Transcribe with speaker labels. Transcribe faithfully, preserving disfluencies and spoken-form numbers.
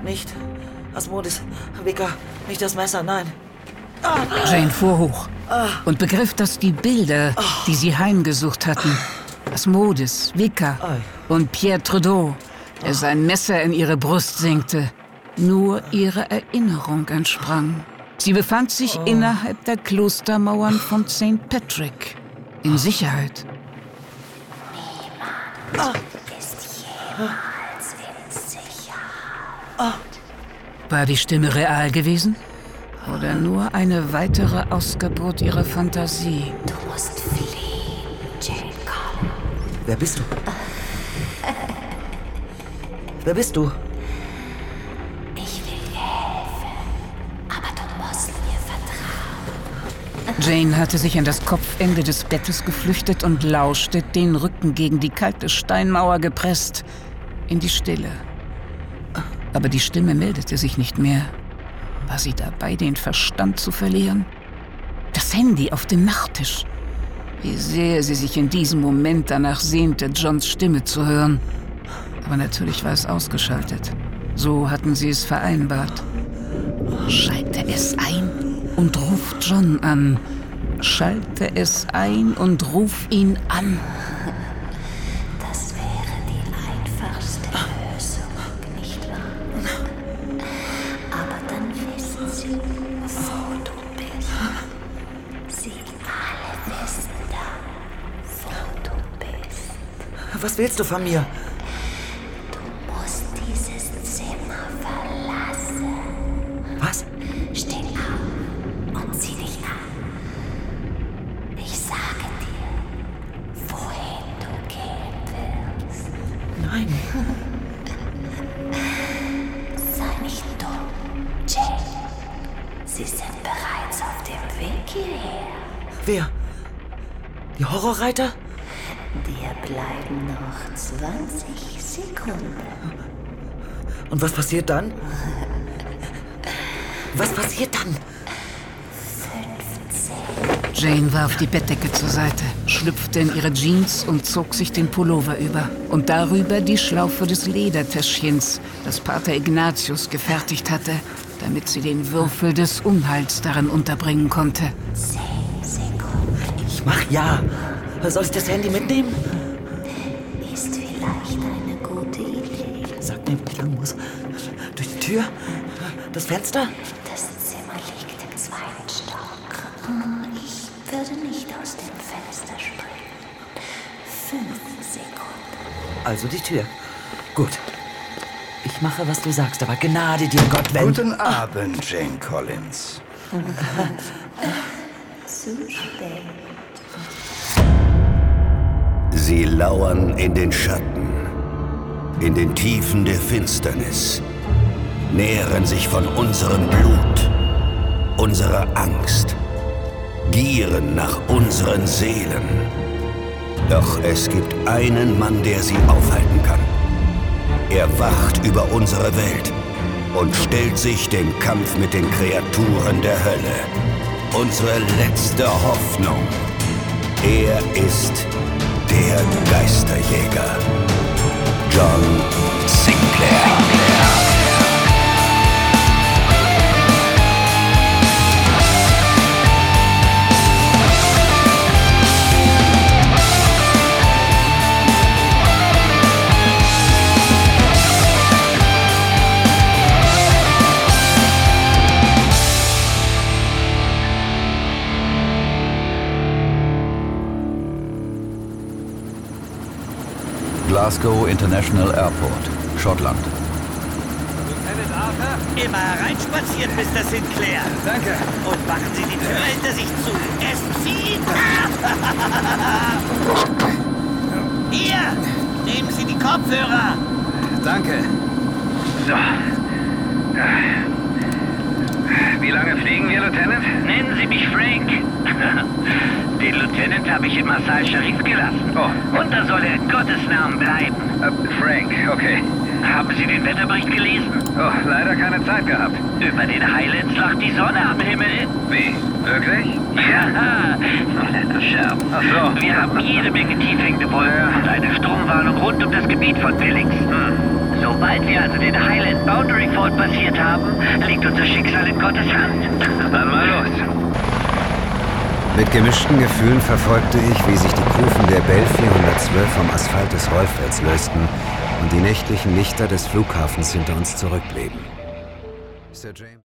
Speaker 1: Nicht Asmodis, Wicca, nicht das Messer, nein.
Speaker 2: Jane fuhr hoch und begriff, dass die Bilder, die sie heimgesucht hatten, Asmodis, Wicca und Pierre Trudeau, der sein Messer in ihre Brust senkte, nur ihrer Erinnerung entsprang. Sie befand sich innerhalb der Klostermauern von Saint Patrick, in Sicherheit.
Speaker 3: Niemand ist jemals in Sicherheit.
Speaker 2: War die Stimme real gewesen? Oder nur eine weitere Ausgeburt ihrer Fantasie?
Speaker 3: Du musst fliehen, Jane Collins.
Speaker 1: Wer bist du? Wer bist du?
Speaker 3: Ich will dir helfen, aber du musst mir vertrauen.
Speaker 2: Jane hatte sich an das Kopfende des Bettes geflüchtet und lauschte, den Rücken gegen die kalte Steinmauer gepresst, in die Stille. Aber die Stimme meldete sich nicht mehr. War sie dabei, den Verstand zu verlieren? Das Handy auf dem Nachttisch. Wie sehr sie sich in diesem Moment danach sehnte, Johns Stimme zu hören. Aber natürlich war es ausgeschaltet. So hatten sie es vereinbart. Schalte es ein und ruf John an. Schalte es ein und ruf ihn an.
Speaker 3: Das wäre die einfachste Lösung, nicht wahr? Aber dann wissen sie, wo du bist. Sie alle wissen dann, wo du bist.
Speaker 1: Was willst du von mir?
Speaker 3: Du musst dieses Zimmer verlassen.
Speaker 1: Was?
Speaker 3: Steh auf und zieh dich an. Ich sage dir, wohin du gehen willst.
Speaker 1: Nein.
Speaker 3: Sei nicht dumm, Jane. Sie sind bereits auf dem Weg hierher.
Speaker 1: Wer? Die Horrorreiter?
Speaker 3: Dir bleiben noch zwanzig Sekunden.
Speaker 1: Und was passiert dann? Was passiert dann?
Speaker 2: Jane warf die Bettdecke zur Seite, schlüpfte in ihre Jeans und zog sich den Pullover über. Und darüber die Schlaufe des Ledertäschchens, das Pater Ignatius gefertigt hatte, damit sie den Würfel des Unheils darin unterbringen konnte.
Speaker 3: Zehn Sekunden.
Speaker 1: Ich mach ja. Soll ich das Handy mitnehmen?
Speaker 3: Ist vielleicht eine gute Idee.
Speaker 1: Sag mir, wie ich lang muss. Durch die Tür? Das Fenster?
Speaker 3: Das Zimmer liegt im zweiten Stock. Ich würde nicht aus dem Fenster springen. Fünf Sekunden.
Speaker 1: Also die Tür. Gut. Ich mache, was du sagst, aber Gnade dir, Gott, wenn...
Speaker 4: Guten Abend, Jane Collins.
Speaker 3: Zu spät.
Speaker 4: Sie lauern in den Schatten, in den Tiefen der Finsternis, nähren sich von unserem Blut, unserer Angst, gieren nach unseren Seelen. Doch es gibt einen Mann, der sie aufhalten kann. Er wacht über unsere Welt und stellt sich dem Kampf mit den Kreaturen der Hölle. Unsere letzte Hoffnung. Er ist der Geisterjäger. John Sinclair.
Speaker 5: Glasgow International Airport, Schottland.
Speaker 6: Lieutenant Arthur?
Speaker 7: Immer hereinspazieren, Mister Sinclair.
Speaker 6: Danke.
Speaker 7: Und machen Sie die Tür hinter sich zu. Es zieht. Hier, nehmen Sie die Kopfhörer.
Speaker 6: Danke.
Speaker 8: So. Wie lange fliegen wir, Lieutenant? Nennen Sie mich Frank. Den Lieutenant habe ich im Marseille Sharif gelassen. Oh. Und da soll er in Gottes Namen bleiben.
Speaker 6: Uh, Frank, okay.
Speaker 8: Haben Sie den Wetterbericht gelesen?
Speaker 6: Oh, leider keine Zeit gehabt.
Speaker 8: Über den Highlands lacht die Sonne am Himmel.
Speaker 6: Wie? Wirklich?
Speaker 8: Ja. Scherp.
Speaker 6: Ach so.
Speaker 8: Wir haben jede Menge tiefhängende Wolken
Speaker 6: Ja.
Speaker 8: und eine Stromwarnung rund um das Gebiet von Billings.
Speaker 6: Hm.
Speaker 8: Sobald wir also den Highland Boundary Fort passiert haben, liegt unser Schicksal in Gottes Hand.
Speaker 6: Dann mal los.
Speaker 9: Mit gemischten Gefühlen verfolgte ich, wie sich die Kufen der Bell vierhundertzwölf vom Asphalt des Rollfelds lösten und die nächtlichen Lichter des Flughafens hinter uns zurückblieben. Mister James